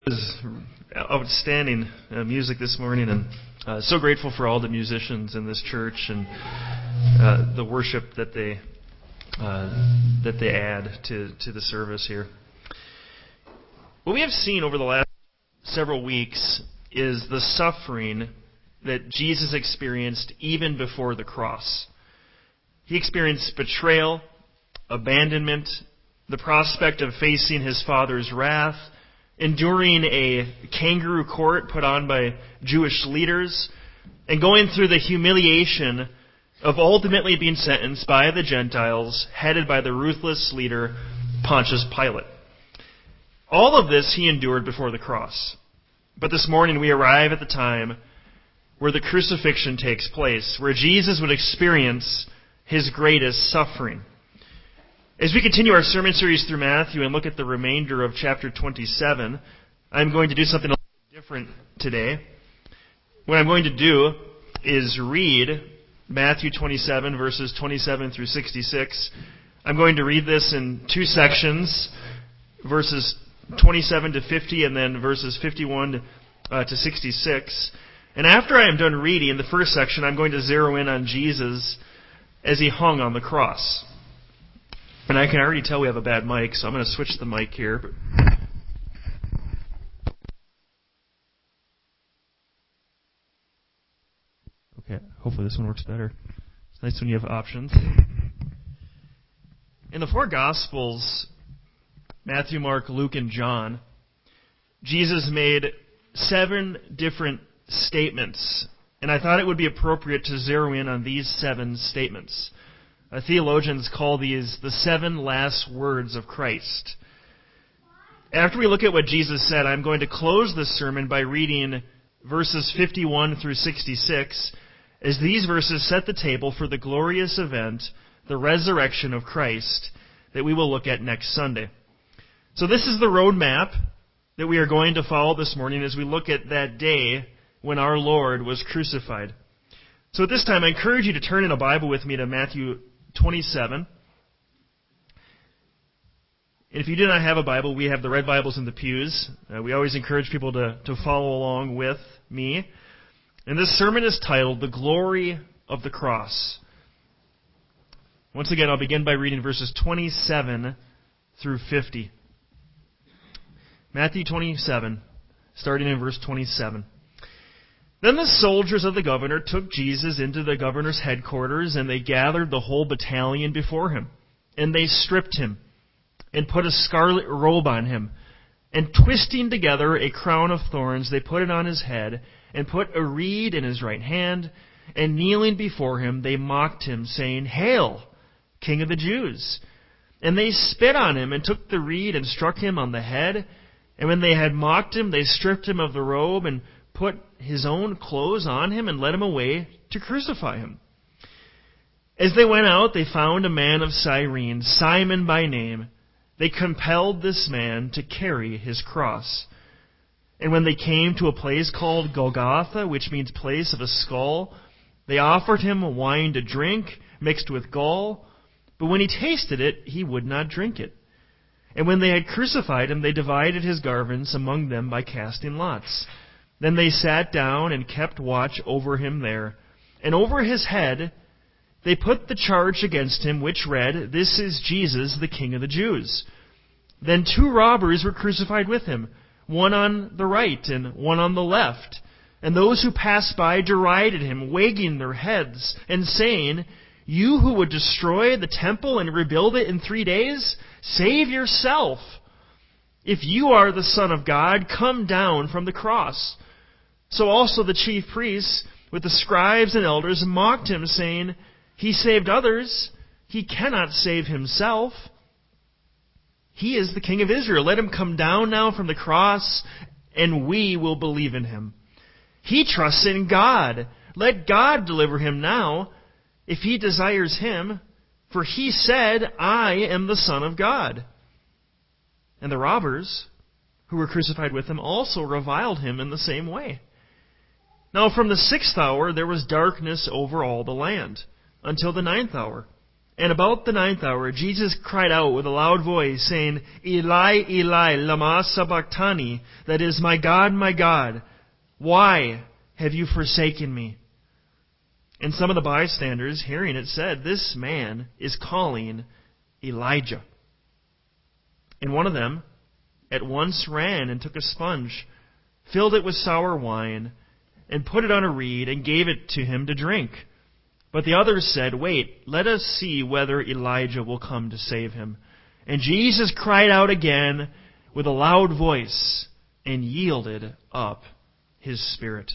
Was outstanding music this morning, and so grateful for all the musicians in this church and the worship that they add to the service here. What we have seen over the last several weeks is the suffering that Jesus experienced even before the cross. He experienced betrayal, abandonment, the prospect of facing his Father's wrath, enduring a kangaroo court put on by Jewish leaders, and going through the humiliation of ultimately being sentenced by the Gentiles, headed by the ruthless leader Pontius Pilate. All of this he endured before the cross. But this morning we arrive at the time where the crucifixion takes place, where Jesus would experience his greatest suffering. As we continue our sermon series through Matthew and look at the remainder of chapter 27, I'm going to do something a little different today. What I'm going to do is read Matthew 27, verses 27 through 66. I'm going to read this in two sections, verses 27 to 50 and then verses 51 to 66. And after I am done reading the first section, I'm going to zero in on Jesus as he hung on the cross. And I can already tell we have a bad mic, so I'm going to switch the mic here. Okay, hopefully this one works better. It's nice when you have options. In the four Gospels, Matthew, Mark, Luke, and John, Jesus made 7 different statements. And I thought it would be appropriate to zero in on these 7 statements. Theologians call these the 7 last words of Christ. After we look at what Jesus said, I'm going to close this sermon by reading verses 51 through 66, as these verses set the table for the glorious event, the resurrection of Christ, that we will look at next Sunday. So this is the roadmap that we are going to follow this morning as we look at that day when our Lord was crucified. So at this time, I encourage you to turn in a Bible with me to Matthew 27. And if you do not have a Bible, we have the red Bibles in the pews. We always encourage people to follow along with me. And this sermon is titled, The Glory of the Cross. Once again, I'll begin by reading verses 27 through 50. Matthew 27, starting in verse 27. Then the soldiers of the governor took Jesus into the governor's headquarters, and they gathered the whole battalion before him. And they stripped him, and put a scarlet robe on him. And twisting together a crown of thorns, they put it on his head, and put a reed in his right hand. And kneeling before him, they mocked him, saying, Hail, King of the Jews! And they spit on him, and took the reed, and struck him on the head. And when they had mocked him, they stripped him of the robe, and put his own clothes on him and led him away to crucify him. As they went out, they found a man of Cyrene, Simon by name. They compelled this man to carry his cross. And when they came to a place called Golgotha, which means place of a skull, they offered him wine to drink, mixed with gall. But when he tasted it, he would not drink it. And when they had crucified him, they divided his garments among them by casting lots. Then they sat down and kept watch over him there. And over his head they put the charge against him, which read, This is Jesus, the King of the Jews. Then 2 robbers were crucified with him, one on the right and one on the left. And those who passed by derided him, wagging their heads, and saying, You who would destroy the temple and rebuild it in 3 days, save yourself. If you are the Son of God, come down from the cross. So also the chief priests, with the scribes and elders, mocked him, saying, He saved others. He cannot save himself. He is the King of Israel. Let him come down now from the cross, and we will believe in him. He trusts in God. Let God deliver him now, if he desires him. For he said, I am the Son of God. And the robbers who were crucified with him also reviled him in the same way. Now from the 6th hour there was darkness over all the land, until the 9th hour. And about the 9th hour, Jesus cried out with a loud voice, saying, Eli, Eli, lama sabachthani, that is, my God, why have you forsaken me? And some of the bystanders, hearing it, said, This man is calling Elijah. And one of them at once ran and took a sponge, filled it with sour wine, and put it on a reed, and gave it to him to drink. But the others said, Wait, let us see whether Elijah will come to save him. And Jesus cried out again with a loud voice, and yielded up his spirit.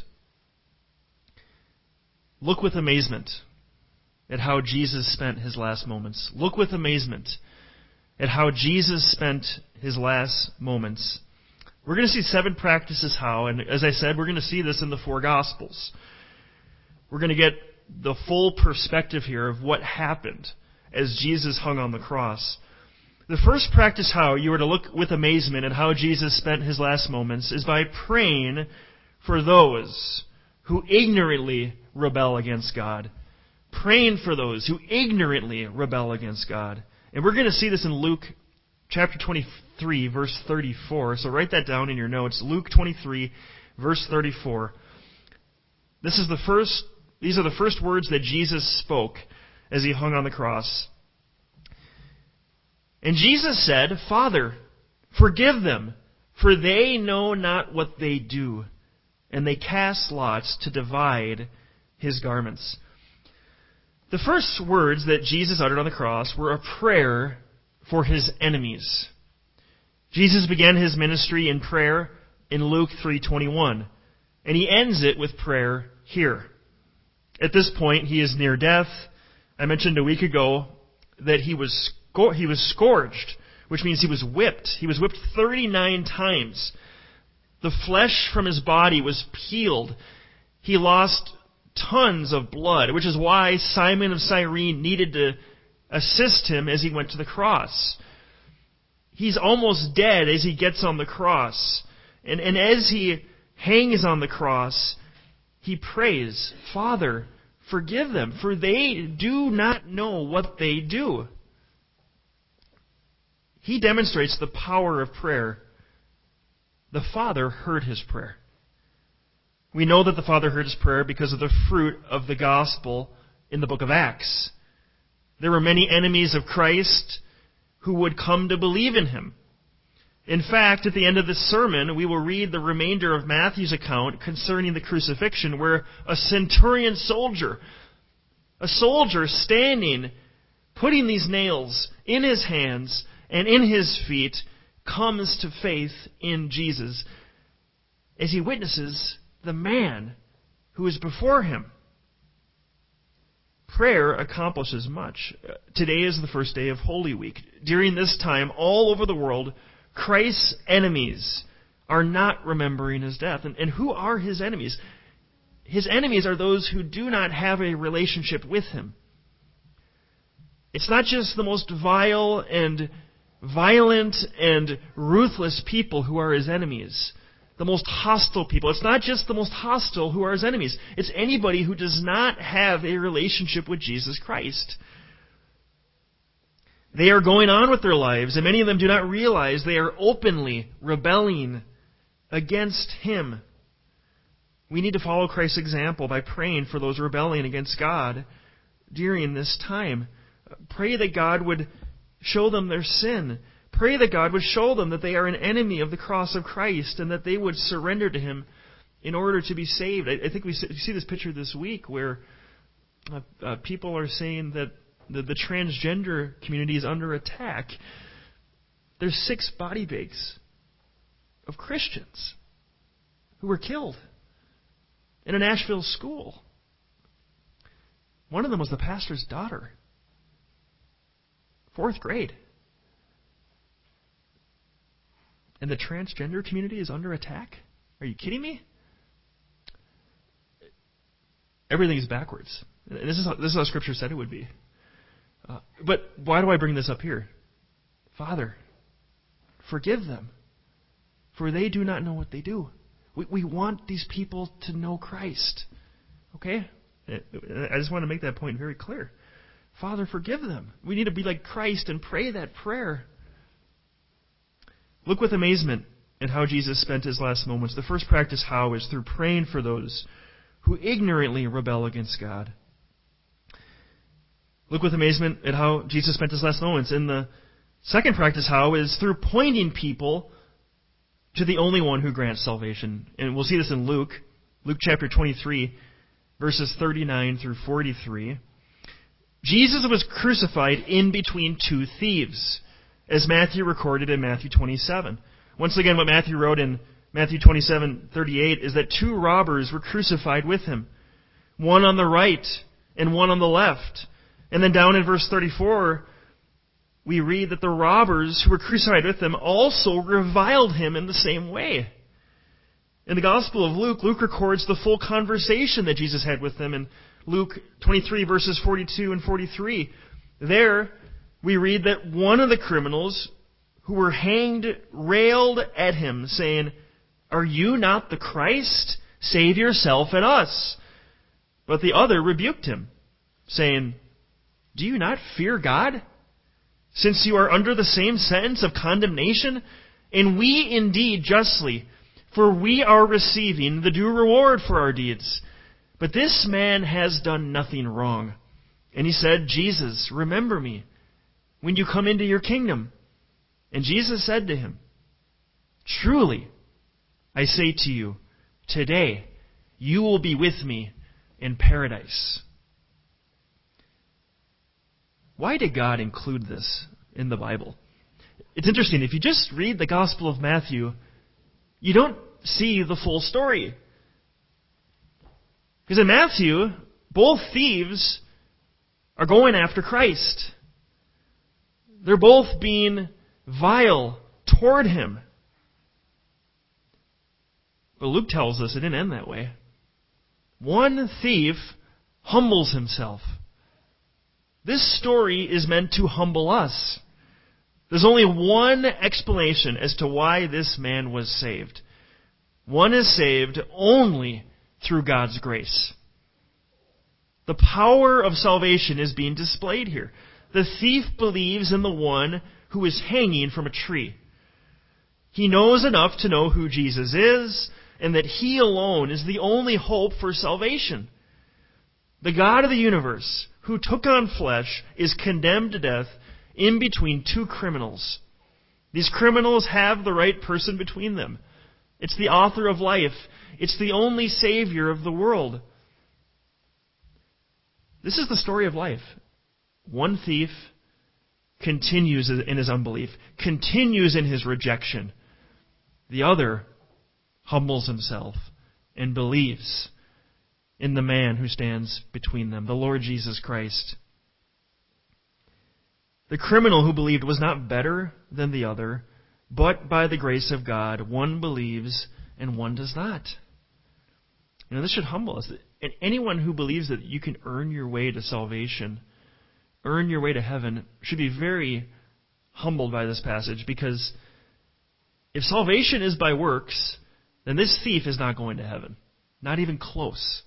Look with amazement at how Jesus spent his last moments. Look with amazement at how Jesus spent his last moments. We're going to see 7 practices how, and as I said, we're going to see this in the 4 Gospels. We're going to get the full perspective here of what happened as Jesus hung on the cross. The first practice how you are to look with amazement at how Jesus spent his last moments is by praying for those who ignorantly rebel against God. Praying for those who ignorantly rebel against God. And we're going to see this in Luke chapter 23, verse 34. So write that down in your notes. Luke 23, verse 34. These are the first words that Jesus spoke as he hung on the cross. And Jesus said, Father, forgive them, for they know not what they do. And they cast lots to divide his garments. The first words that Jesus uttered on the cross were a prayer for his enemies. Jesus began his ministry in prayer in Luke 3:21, and he ends it with prayer here. At this point, he is near death. I mentioned a week ago that he was scourged, which means he was whipped. He was whipped 39 times. The flesh from his body was peeled. He lost tons of blood, which is why Simon of Cyrene needed to assist him as he went to the cross. He's almost dead as he gets on the cross. And as he hangs on the cross, he prays, Father, forgive them, for they do not know what they do. He demonstrates the power of prayer. The Father heard his prayer. We know that the Father heard his prayer because of the fruit of the gospel in the book of Acts. There were many enemies of Christ who would come to believe in him. In fact, at the end of this sermon, we will read the remainder of Matthew's account concerning the crucifixion, where a centurion soldier, standing, putting these nails in his hands and in his feet, comes to faith in Jesus as he witnesses the man who is before him. Prayer accomplishes much. Today is the first day of Holy Week. During this time, all over the world, Christ's enemies are not remembering his death. And who are his enemies? His enemies are those who do not have a relationship with him. It's not just the most vile and violent and ruthless people who are his enemies. The most hostile people. It's not just the most hostile who are his enemies. It's anybody who does not have a relationship with Jesus Christ. They are going on with their lives, and many of them do not realize they are openly rebelling against him. We need to follow Christ's example by praying for those rebelling against God during this time. Pray that God would show them their sin. Pray that God would show them that they are an enemy of the cross of Christ and that they would surrender to him in order to be saved. I think we see this picture this week where people are saying that the transgender community is under attack. There's 6 body bags of Christians who were killed in a Nashville school. One of them was the pastor's daughter. 4th grade. And the transgender community is under attack? Are you kidding me? Everything is backwards. This is how Scripture said it would be. But why do I bring this up here? Father, forgive them, for they do not know what they do. We want these people to know Christ. Okay? I just want to make that point very clear. Father, forgive them. We need to be like Christ and pray that prayer. Look with amazement at how Jesus spent his last moments. The first practice how is through praying for those who ignorantly rebel against God. Look with amazement at how Jesus spent his last moments. And the second practice how is through pointing people to the only one who grants salvation. And we'll see this in Luke chapter 23, verses 39 through 43. Jesus was crucified in between two thieves, as Matthew recorded in Matthew 27. Once again, what Matthew wrote in Matthew 27:38 is that two robbers were crucified with him, one on the right and one on the left. And then down in verse 34, we read that the robbers who were crucified with him also reviled him in the same way. In the Gospel of Luke, Luke records the full conversation that Jesus had with them in Luke 23, verses 42 and 43. There, we read that one of the criminals who were hanged railed at him, saying, "Are you not the Christ? Save yourself and us." But the other rebuked him, saying, "Do you not fear God, since you are under the same sentence of condemnation? And we indeed justly, for we are receiving the due reward for our deeds. But this man has done nothing wrong." And he said, "Jesus, remember me when you come into your kingdom." And Jesus said to him, "Truly, I say to you, today you will be with me in paradise." Why did God include this in the Bible? It's interesting. If you just read the Gospel of Matthew, you don't see the full story. Because in Matthew, both thieves are going after Christ. They're both being vile toward him. But Luke tells us it didn't end that way. One thief humbles himself. This story is meant to humble us. There's only one explanation as to why this man was saved. One is saved only through God's grace. The power of salvation is being displayed here. The thief believes in the one who is hanging from a tree. He knows enough to know who Jesus is and that he alone is the only hope for salvation. The God of the universe, who took on flesh, is condemned to death in between two criminals. These criminals have the right person between them. It's the author of life. It's the only Savior of the world. This is the story of life. One thief continues in his unbelief, continues in his rejection. The other humbles himself and believes in the man who stands between them, the Lord Jesus Christ. The criminal who believed was not better than the other, but by the grace of God, one believes and one does not. This should humble us. And anyone who believes that you can earn your way to salvation, earn your way to heaven, should be very humbled by this passage, because if salvation is by works, then this thief is not going to heaven. Not even close.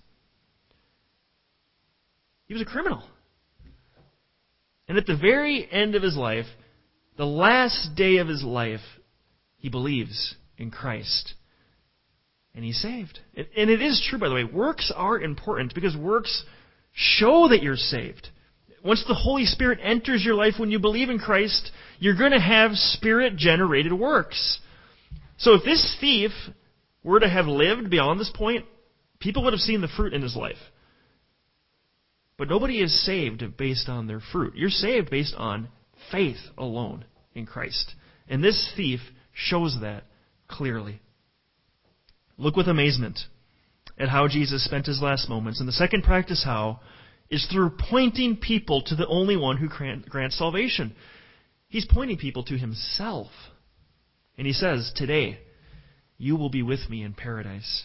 He was a criminal. And at the very end of his life, the last day of his life, he believes in Christ. And he's saved. And it is true, by the way, works are important because works show that you're saved. Once the Holy Spirit enters your life when you believe in Christ, you're going to have Spirit-generated works. So if this thief were to have lived beyond this point, people would have seen the fruit in his life. But nobody is saved based on their fruit. You're saved based on faith alone in Christ. And this thief shows that clearly. Look with amazement at how Jesus spent his last moments. And the second practice how is through pointing people to the only one who grants salvation. He's pointing people to himself. And he says, "Today, you will be with me in paradise."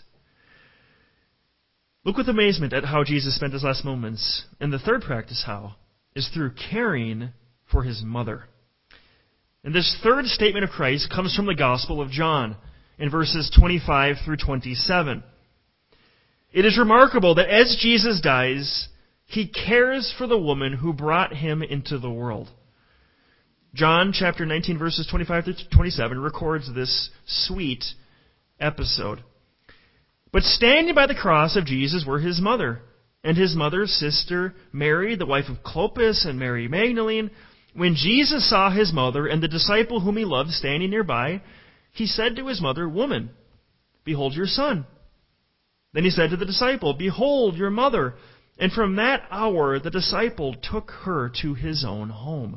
Look with amazement at how Jesus spent his last moments. And the third practice how is through caring for his mother. And this third statement of Christ comes from the Gospel of John in verses 25 through 27. It is remarkable that as Jesus dies, He cares for the woman who brought him into the world. John chapter 19, verses 25 to 27 records this sweet episode. But standing by the cross of Jesus were his mother, and his mother's sister Mary, the wife of Clopas, and Mary Magdalene. When Jesus saw his mother and the disciple whom he loved standing nearby, he said to his mother, "Woman, behold your son." Then he said to the disciple, "Behold your mother." And from that hour the disciple took her to his own home.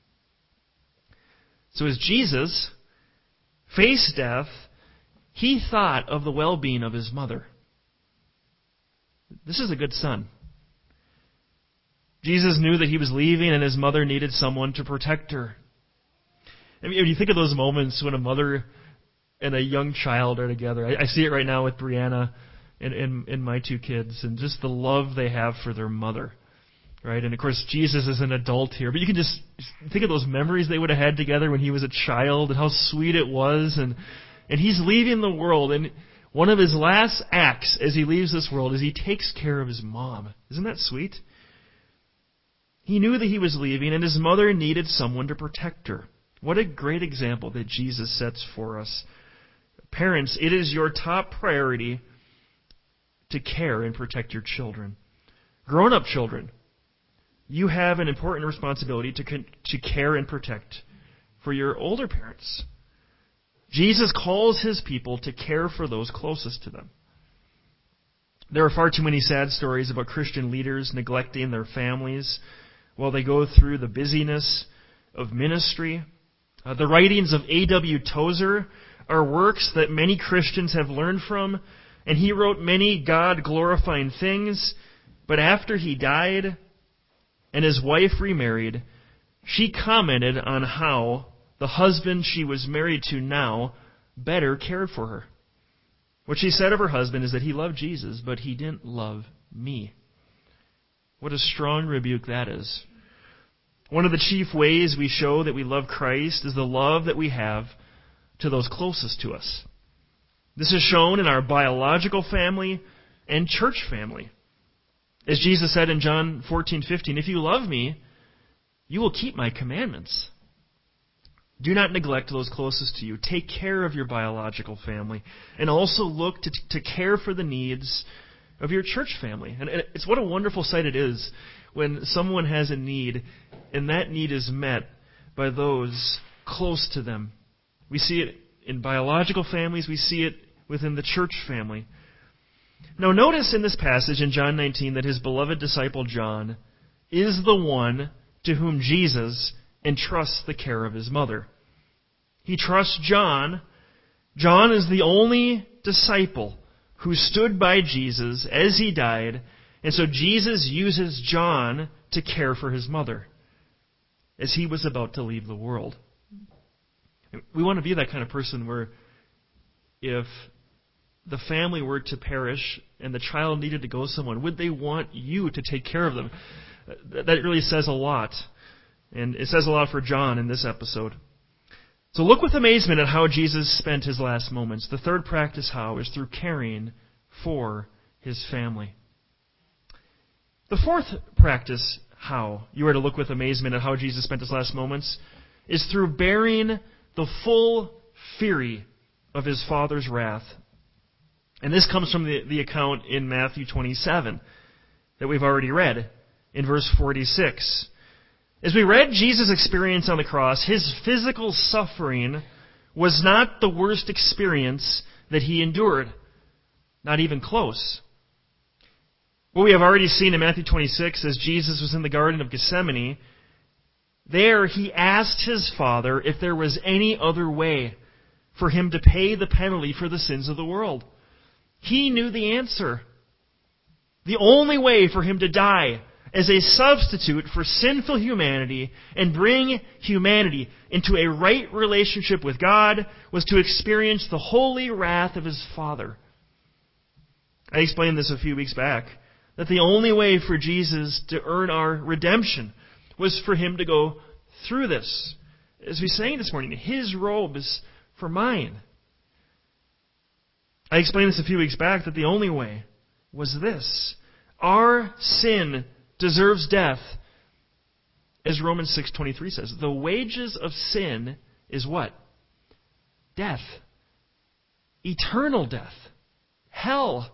So as Jesus faced death, he thought of the well-being of his mother. This is a good son. Jesus knew that he was leaving and his mother needed someone to protect her. I mean, when you think of those moments when a mother and a young child are together, I see it right now with Brianna and my two kids, and just the love they have for their mother. Right? And of course, Jesus is an adult here, but you can just think of those memories they would have had together when he was a child and how sweet it was. And he's leaving the world, and one of his last acts as he leaves this world is he takes care of his mom. Isn't that sweet? He knew that he was leaving, and his mother needed someone to protect her. What a great example that Jesus sets for us. Parents, it is your top priority to care and protect your children. Grown-up children, you have an important responsibility to care and protect for your older parents. Jesus calls his people to care for those closest to them. There are far too many sad stories about Christian leaders neglecting their families while they go through the busyness of ministry. The writings of A.W. Tozer are works that many Christians have learned from, and he wrote many God-glorifying things, but after he died and his wife remarried, she commented on how the husband she was married to now better cared for her. What she said of her husband is that he loved Jesus, but he didn't love me. What a strong rebuke that is. One of the chief ways we show that we love Christ is the love that we have to those closest to us. This is shown in our biological family and church family. As Jesus said in John 14:15, "If you love me, you will keep my commandments." Do not neglect those closest to you. Take care of your biological family, and also look to care for the needs of your church family. And it's what a wonderful sight it is when someone has a need, and that need is met by those close to them. We see it in biological families. We see it within the church family. Now notice in this passage in John 19 that his beloved disciple John is the one to whom Jesus entrusts the care of his mother. He trusts John. John is the only disciple who stood by Jesus as he died, and so Jesus uses John to care for his mother as he was about to leave the world. We want to be that kind of person where if the family were to perish and the child needed to go somewhere, would they want you to take care of them? That really says a lot. And it says a lot for John in this episode. So look with amazement at how Jesus spent his last moments. The third practice how is through caring for his family. The fourth practice how you are to look with amazement at how Jesus spent his last moments is through bearing the full fury of his Father's wrath. And this comes from the account in Matthew 27 that we've already read in verse 46. As we read Jesus' experience on the cross, his physical suffering was not the worst experience that he endured. Not even close. What we have already seen in Matthew 26, as Jesus was in the Garden of Gethsemane, there he asked his Father if there was any other way for him to pay the penalty for the sins of the world. He knew the answer. The only way for him to die as a substitute for sinful humanity and bring humanity into a right relationship with God was to experience the holy wrath of his Father. I explained this a few weeks back, that the only way for Jesus to earn our redemption was for him to go through this. As we sang this morning, his robe is for mine. I explained this a few weeks back, that the only way was this. Our sin deserves death. As Romans 6:23 says, the wages of sin is what? Death. Eternal death. Hell.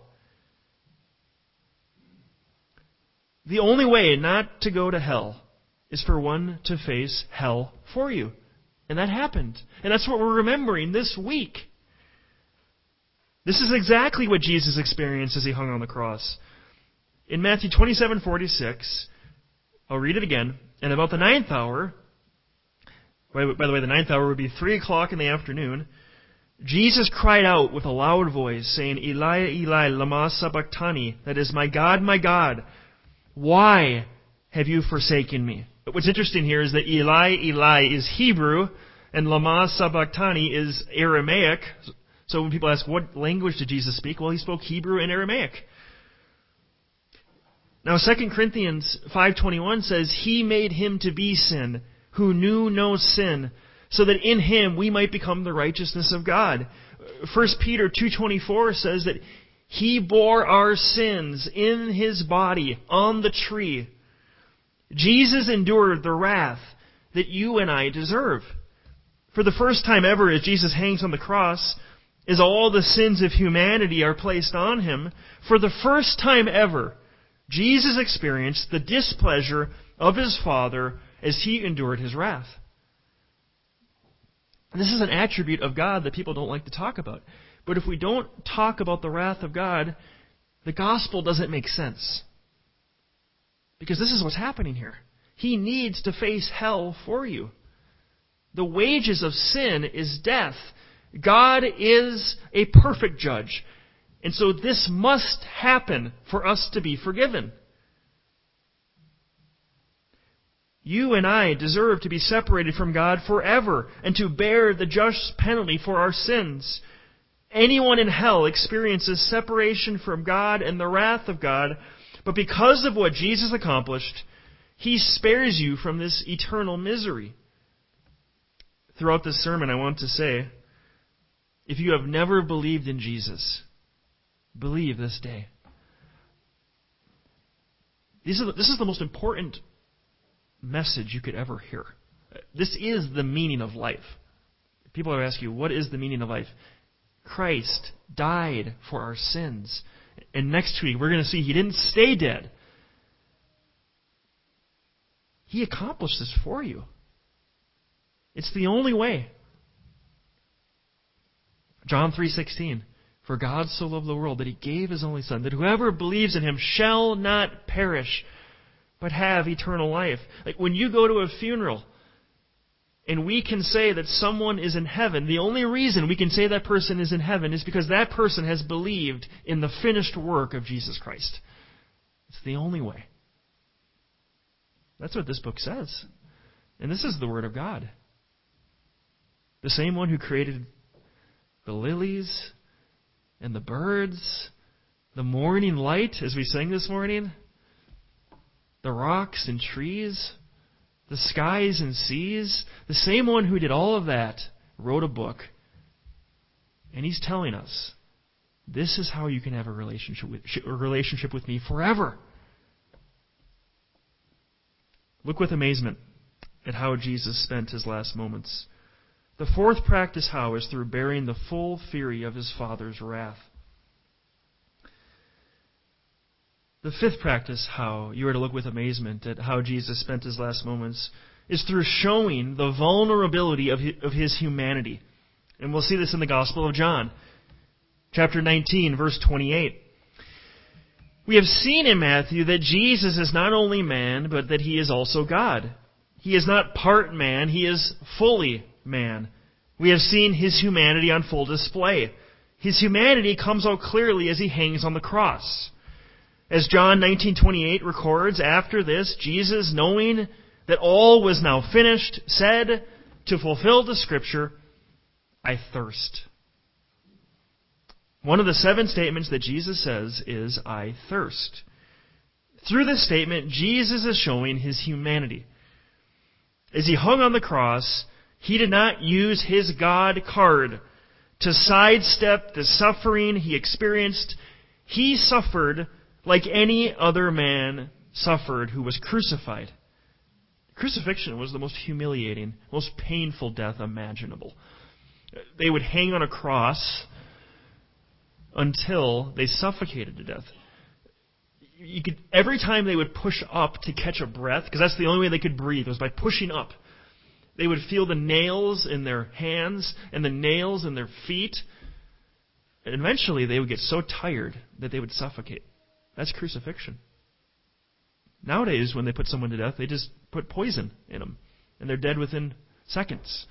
The only way not to go to hell is for one to face hell for you. And that happened. And that's what we're remembering this week. This is exactly what Jesus experienced as he hung on the cross. In Matthew 27:46, I'll read it again. And about the 9th hour, by the way, the 9th hour would be 3 o'clock in the afternoon, Jesus cried out with a loud voice, saying, Eli, Eli, lama sabachthani, that is, my God, why have you forsaken me? But what's interesting here is that Eli, Eli is Hebrew, and lama sabachthani is Aramaic. So when people ask, what language did Jesus speak? Well, he spoke Hebrew and Aramaic. Now 2 Corinthians 5:21 says, He made him to be sin, who knew no sin, so that in him we might become the righteousness of God. 1 Peter 2:24 says that He bore our sins in His body on the tree. Jesus endured the wrath that you and I deserve. For the first time ever, as Jesus hangs on the cross, as all the sins of humanity are placed on Him, for the first time ever, Jesus experienced the displeasure of His Father as He endured His wrath. This is an attribute of God that people don't like to talk about. But if we don't talk about the wrath of God, the gospel doesn't make sense. Because this is what's happening here. He needs to face hell for you. The wages of sin is death. God is a perfect judge. And so this must happen for us to be forgiven. You and I deserve to be separated from God forever and to bear the just penalty for our sins. Anyone in hell experiences separation from God and the wrath of God, but because of what Jesus accomplished, He spares you from this eternal misery. Throughout this sermon, I want to say, if you have never believed in Jesus, believe this day. This is the most important message you could ever hear. This is the meaning of life. People are asking you, what is the meaning of life? Christ died for our sins. And next week, we're going to see He didn't stay dead. He accomplished this for you. It's the only way. John 3:16, for God so loved the world that He gave His only Son, that whoever believes in Him shall not perish, but have eternal life. Like when you go to a funeral, and we can say that someone is in heaven, the only reason we can say that person is in heaven is because that person has believed in the finished work of Jesus Christ. It's the only way. That's what this book says. And this is the Word of God. The same one who created the lilies and the birds, the morning light, as we sang this morning, the rocks and trees, the skies and seas, the same one who did all of that wrote a book. And He's telling us, this is how you can have a relationship with me forever. Look with amazement at how Jesus spent His last moments. The fourth practice how is through bearing the full fury of His Father's wrath. The fifth practice how you are to look with amazement at how Jesus spent His last moments is through showing the vulnerability of His humanity. And we'll see this in the Gospel of John, chapter 19, verse 28. We have seen in Matthew that Jesus is not only man, but that He is also God. He is not part man, He is fully man. We have seen His humanity on full display. His humanity comes out clearly as He hangs on the cross. As John 19:28 records, after this, Jesus, knowing that all was now finished, said, to fulfill the Scripture, I thirst. One of the 7 statements that Jesus says is, I thirst. Through this statement, Jesus is showing His humanity. As He hung on the cross, He did not use His God card to sidestep the suffering He experienced. He suffered like any other man suffered who was crucified. Crucifixion was the most humiliating, most painful death imaginable. They would hang on a cross until they suffocated to death. Every time they would push up to catch a breath, because that's the only way they could breathe, was by pushing up. They would feel the nails in their hands and the nails in their feet. And eventually they would get so tired that they would suffocate. That's crucifixion. Nowadays, when they put someone to death, they just put poison in them, and they're dead within seconds.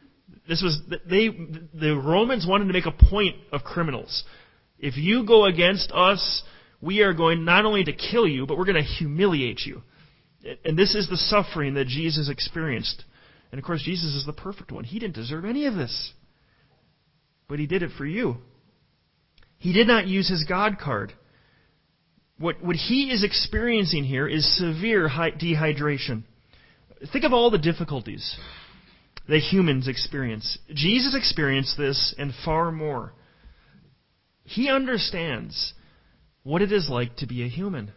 The Romans wanted to make a point of criminals. If you go against us, we are going not only to kill you, but we're going to humiliate you. And this is the suffering that Jesus experienced. And of course, Jesus is the perfect one. He didn't deserve any of this. But He did it for you. He did not use His God card. What He is experiencing here is severe dehydration. Think of all the difficulties that humans experience. Jesus experienced this and far more. He understands what it is like to be a human.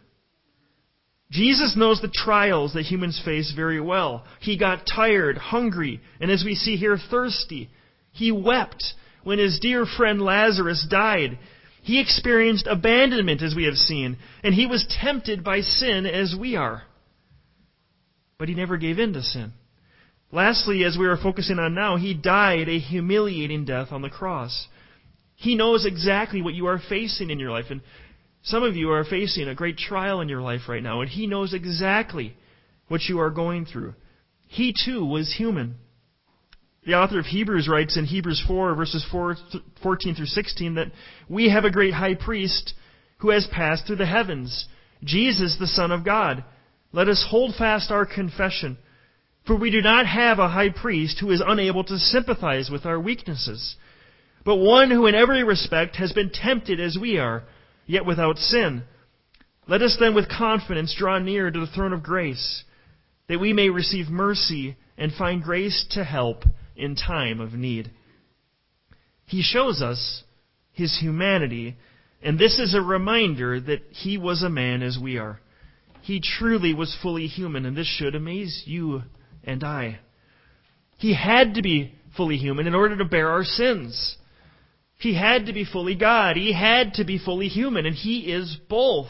Jesus knows the trials that humans face very well. He got tired, hungry, and as we see here, thirsty. He wept when His dear friend Lazarus died. He experienced abandonment, as we have seen, and He was tempted by sin as we are. But He never gave in to sin. Lastly, as we are focusing on now, He died a humiliating death on the cross. He knows exactly what you are facing in your life. And some of you are facing a great trial in your life right now, and He knows exactly what you are going through. He too was human. The author of Hebrews writes in Hebrews 4, verses 14 through 16, that we have a great high priest who has passed through the heavens, Jesus, the Son of God. Let us hold fast our confession. For we do not have a high priest who is unable to sympathize with our weaknesses, but one who in every respect has been tempted as we are, yet without sin. Let us then with confidence draw near to the throne of grace, that we may receive mercy and find grace to help in time of need. He shows us His humanity, and this is a reminder that He was a man as we are. He truly was fully human, and this should amaze you and I. He had to be fully human in order to bear our sins. He had to be fully God. He had to be fully human, and He is both.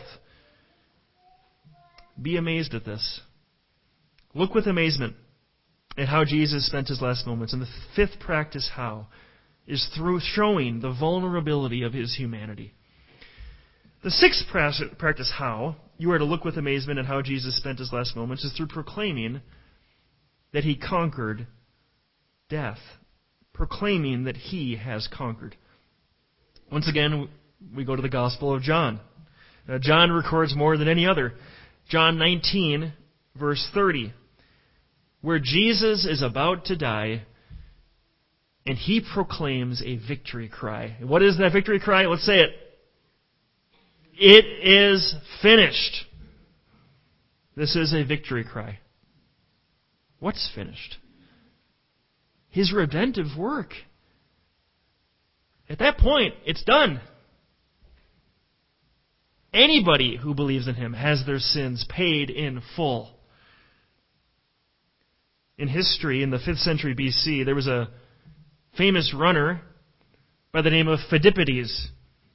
Be amazed at this. Look with amazement at how Jesus spent His last moments. And the fifth practice, how, is through showing the vulnerability of His humanity. The sixth practice, how, you are to look with amazement at how Jesus spent His last moments, is through proclaiming that He conquered death. Proclaiming that He has conquered. Once again, we go to the Gospel of John. John records more than any other. John 19, verse 30, where Jesus is about to die, and He proclaims a victory cry. What is that victory cry? Let's say it. It is finished. This is a victory cry. What's finished? His redemptive work. At that point, it's done. Anybody who believes in Him has their sins paid in full. In history, in the 5th century BC, there was a famous runner by the name of Phidippides.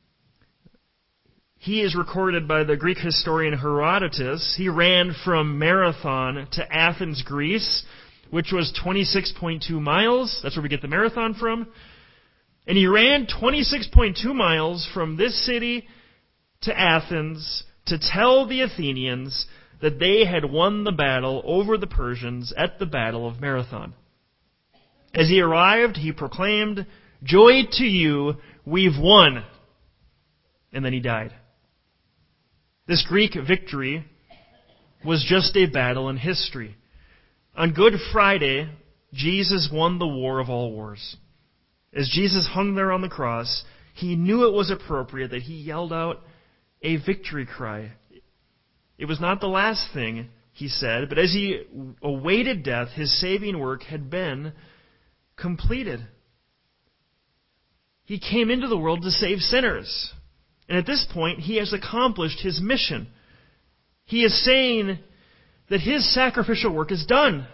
He is recorded by the Greek historian Herodotus. He ran from Marathon to Athens, Greece, which was 26.2 miles. That's where we get the marathon from. And he ran 26.2 miles from this city to Athens to tell the Athenians that they had won the battle over the Persians at the Battle of Marathon. As he arrived, he proclaimed, "Joy to you, we've won." And then he died. This Greek victory was just a battle in history. On Good Friday, Jesus won the war of all wars. As Jesus hung there on the cross, He knew it was appropriate that He yelled out a victory cry. It was not the last thing He said, but as He awaited death, His saving work had been completed. He came into the world to save sinners. And at this point, He has accomplished His mission. He is saying that His sacrificial work is done.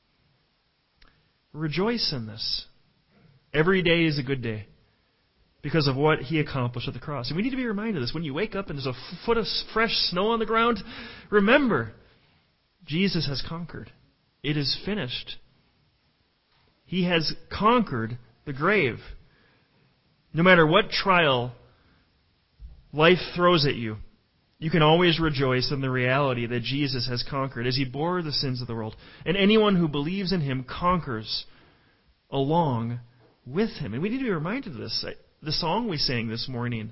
Rejoice in this. Every day is a good day because of what He accomplished at the cross. And we need to be reminded of this. When you wake up and there's a foot of fresh snow on the ground, remember, Jesus has conquered. It is finished. He has conquered the grave. No matter what trial life throws at you, you can always rejoice in the reality that Jesus has conquered as He bore the sins of the world. And anyone who believes in Him conquers along with Him. And we need to be reminded of this. The song we sang this morning,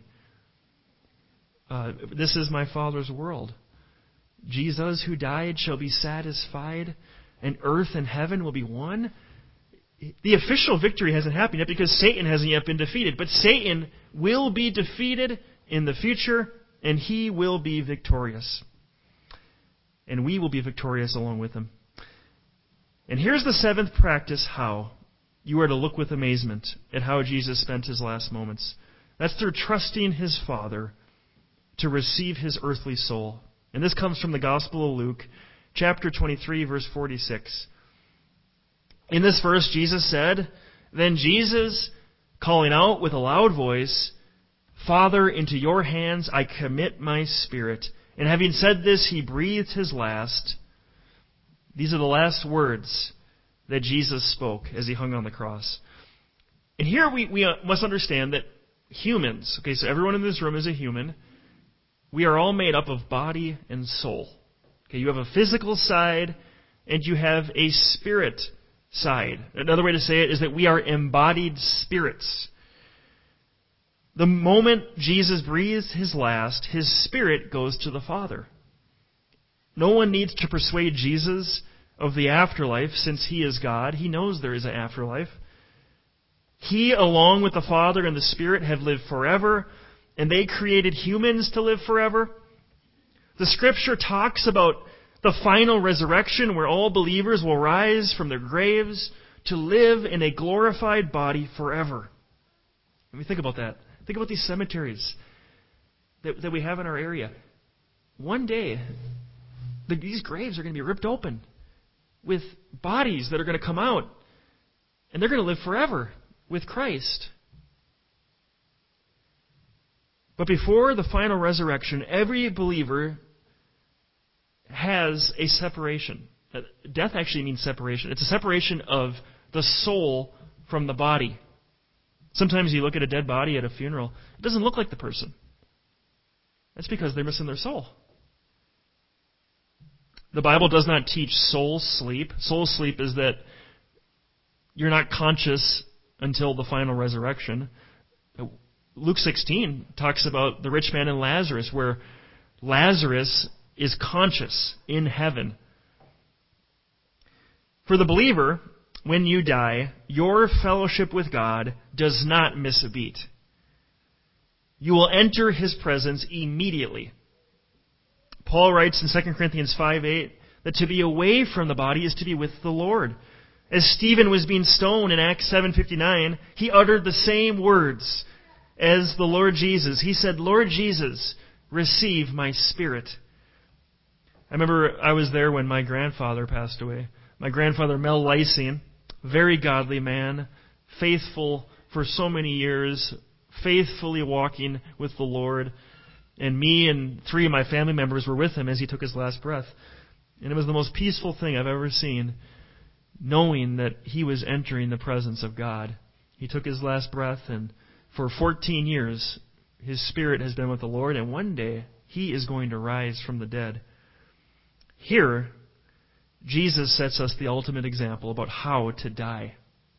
this is my Father's world. Jesus who died shall be satisfied, and earth and heaven will be one. The official victory hasn't happened yet because Satan hasn't yet been defeated. But Satan will be defeated in the future, and he will be victorious. And we will be victorious along with him. And here's the seventh practice how you are to look with amazement at how Jesus spent His last moments. That's through trusting His Father to receive His earthly soul. And this comes from the Gospel of Luke, chapter 23, verse 46. In this verse, Jesus said, "Then Jesus, calling out with a loud voice, 'Father, into your hands I commit my spirit.' And having said this, He breathed His last." These are the last words that Jesus spoke as He hung on the cross. And here we must understand that humans, okay, so everyone in this room is a human. We are all made up of body and soul. Okay, you have a physical side and you have a spirit side. Another way to say it is that we are embodied spirits. The moment Jesus breathes His last, His spirit goes to the Father. No one needs to persuade Jesus of the afterlife since He is God. He knows there is an afterlife. He, along with the Father and the Spirit, have lived forever, and they created humans to live forever. The Scripture talks about the final resurrection where all believers will rise from their graves to live in a glorified body forever. Let me think about that. Think about these cemeteries that we have in our area. One day, these graves are going to be ripped open with bodies that are going to come out, and they're going to live forever with Christ. But before the final resurrection, every believer has a separation. Death actually means separation. It's a separation of the soul from the body. Sometimes you look at a dead body at a funeral, it doesn't look like the person. That's because they're missing their soul. The Bible does not teach soul sleep. Soul sleep is that you're not conscious until the final resurrection. Luke 16 talks about the rich man and Lazarus, where Lazarus is conscious in heaven. For the believer, when you die, your fellowship with God does not miss a beat. You will enter His presence immediately. Paul writes in 2 Corinthians 5:8 that to be away from the body is to be with the Lord. As Stephen was being stoned in Acts 7:59, he uttered the same words as the Lord Jesus. He said, "Lord Jesus, receive my spirit." I remember I was there when my grandfather passed away. My grandfather, Mel Lysing, very godly man, faithful for so many years, faithfully walking with the Lord. And me and 3 of my family members were with him as he took his last breath. And it was the most peaceful thing I've ever seen, knowing that he was entering the presence of God. He took his last breath, and for 14 years, his spirit has been with the Lord, and one day he is going to rise from the dead. Here, Jesus sets us the ultimate example about how to die.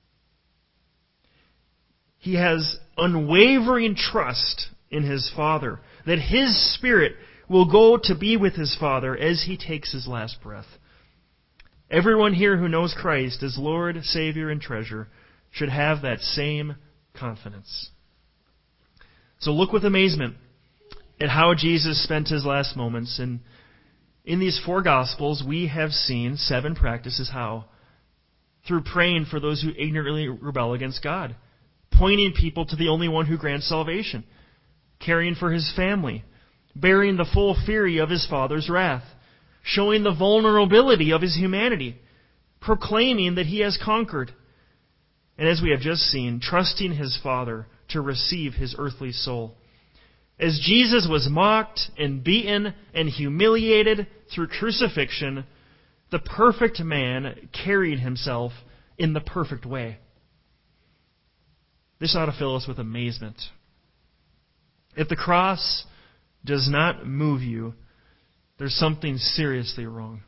He has unwavering trust in His Father, that His Spirit will go to be with His Father as He takes His last breath. Everyone here who knows Christ as Lord, Savior, and Treasure should have that same confidence. So look with amazement at how Jesus spent His last moments. And in these 4 Gospels, we have seen 7 practices how. Through praying for those who ignorantly rebel against God, pointing people to the only one who grants salvation, caring for His family, bearing the full fury of his Father's wrath, showing the vulnerability of his humanity, proclaiming that he has conquered, and as we have just seen, trusting his Father to receive his earthly soul. As Jesus was mocked and beaten and humiliated through crucifixion, the perfect man carried himself in the perfect way. This ought to fill us with amazement. If the cross does not move you, there's something seriously wrong.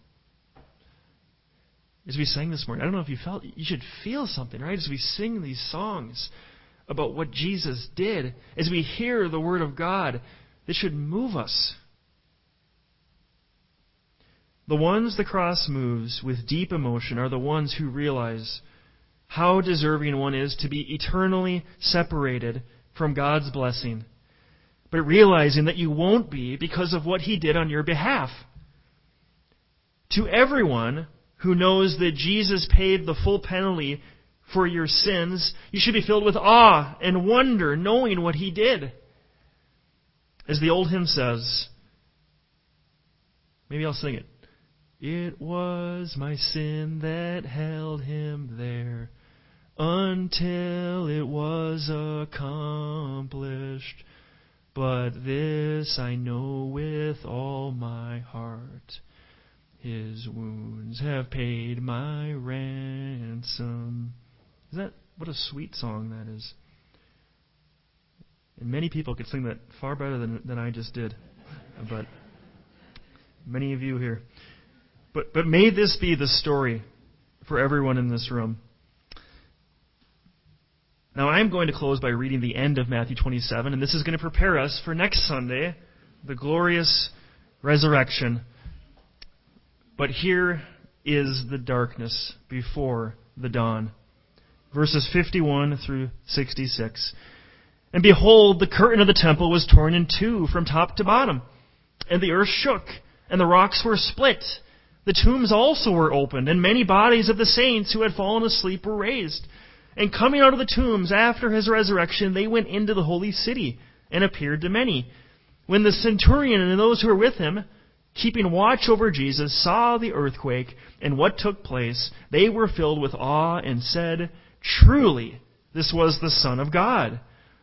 As we sang this morning, I don't know if you felt, you should feel something, right? As we sing these songs about what Jesus did, as we hear the Word of God, this should move us. The ones the cross moves with deep emotion are the ones who realize how deserving one is to be eternally separated from God's blessing, but realizing that you won't be because of what He did on your behalf. To everyone who knows that Jesus paid the full penalty for your sins, you should be filled with awe and wonder knowing what He did. As the old hymn says, maybe I'll sing it. It was my sin that held Him there until it was accomplished. But this I know with all my heart, His wounds have paid my ransom. Is that, what a sweet song that is. And many people could sing that far better than I just did. But many of you here. But may this be the story for everyone in this room. Now I'm going to close by reading the end of Matthew 27, and this is going to prepare us for next Sunday, the glorious resurrection. But here is the darkness before the dawn. Verses 51 through 66. And behold, the curtain of the temple was torn in two from top to bottom, and the earth shook, and the rocks were split. The tombs also were opened, and many bodies of the saints who had fallen asleep were raised. And coming out of the tombs after His resurrection, they went into the holy city and appeared to many. When the centurion and those who were with him, keeping watch over Jesus, saw the earthquake and what took place, they were filled with awe and said, "Truly, this was the Son of God."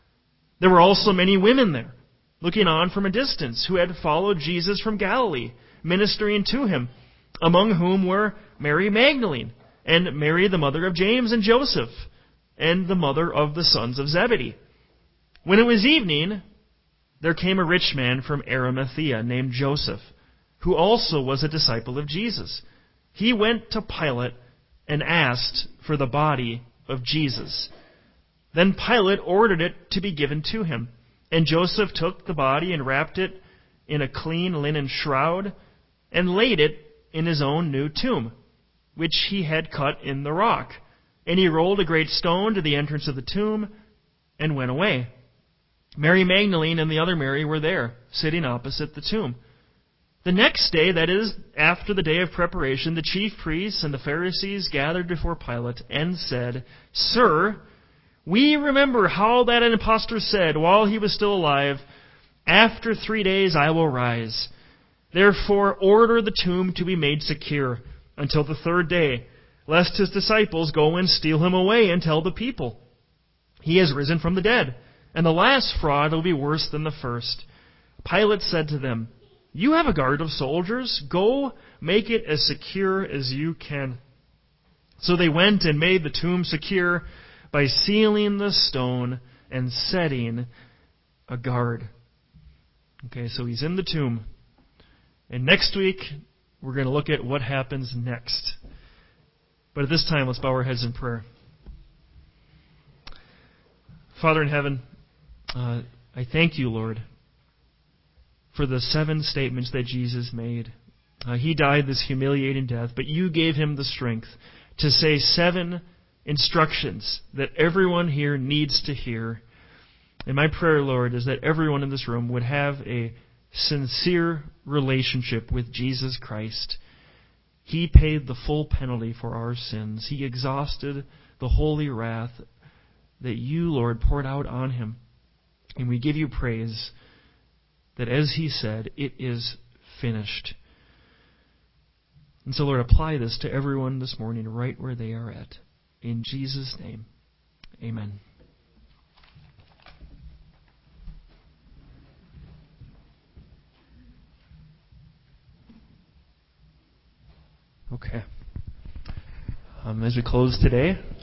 There were also many women there, looking on from a distance, who had followed Jesus from Galilee, ministering to Him, among whom were Mary Magdalene, and Mary the mother of James and Joseph, and the mother of the sons of Zebedee. When it was evening, there came a rich man from Arimathea named Joseph, who also was a disciple of Jesus. He went to Pilate and asked for the body of Jesus. Then Pilate ordered it to be given to him. And Joseph took the body and wrapped it in a clean linen shroud and laid it in his own new tomb, which he had cut in the rock. And he rolled a great stone to the entrance of the tomb and went away. Mary Magdalene and the other Mary were there, sitting opposite the tomb. The next day, that is, after the day of preparation, the chief priests and the Pharisees gathered before Pilate and said, "Sir, we remember how that an impostor said while he was still alive, 'After 3 days I will rise.' Therefore order the tomb to be made secure until the third day, lest his disciples go and steal him away and tell the people, 'He has risen from the dead,' and the last fraud will be worse than the first." Pilate said to them, "You have a guard of soldiers. Go make it as secure as you can." So they went and made the tomb secure by sealing the stone and setting a guard. Okay, so he's in the tomb. And next week, we're going to look at what happens next. But at this time, let's bow our heads in prayer. Father in heaven, I thank you, Lord, for the 7 statements that Jesus made. He died this humiliating death, but you gave him the strength to say 7 instructions that everyone here needs to hear. And my prayer, Lord, is that everyone in this room would have a sincere relationship with Jesus Christ. He paid the full penalty for our sins. He exhausted the holy wrath that you, Lord, poured out on him. And we give you praise that as he said, it is finished. And so, Lord, apply this to everyone this morning right where they are at. In Jesus' name, amen. Okay. As we close today,